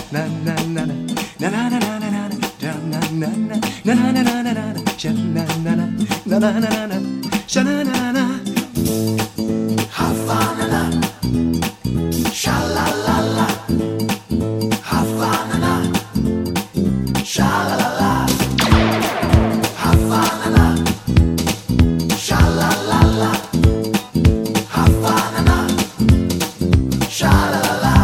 na na na na na na na na na na na na na na na na na sha na na na na na na na sha na na na Havana sha la la la Havana sha la la la Havana sha la la la Havana sha la la la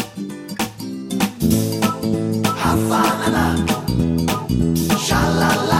Havana, sha la la.